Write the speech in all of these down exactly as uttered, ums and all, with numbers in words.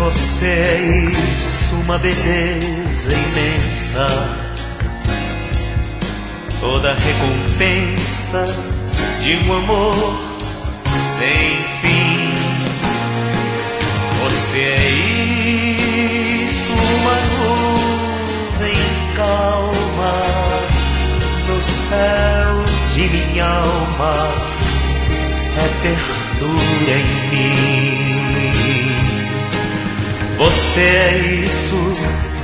Você é isso, uma beleza imensa, toda recompensa de um amor sem fim. Você é isso, uma nuvem calma no céu de minha alma, é ternura em mim. Você é isso,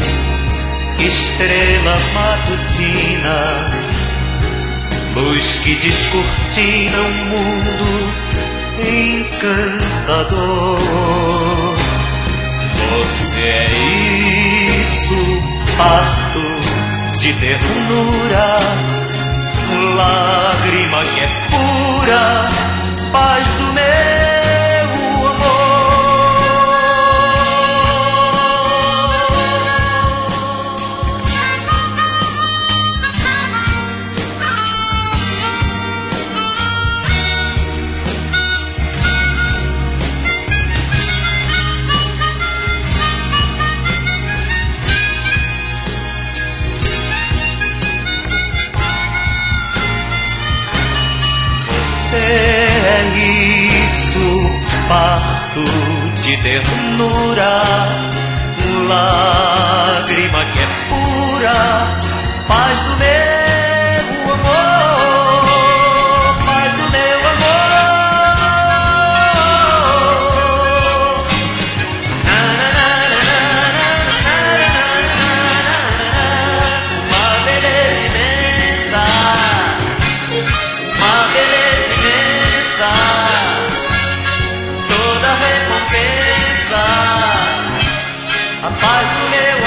estrela matutina, luz que descortina um mundo encantador. Você é isso, parto de ternura, lágrima que é pura, paz do meu Você é isso, parto de ternura, lágrima que é pura, paz do meu amor, paz do meu amor. Uma beleza imensa, uma beleza, toda recompensa, a paz do meu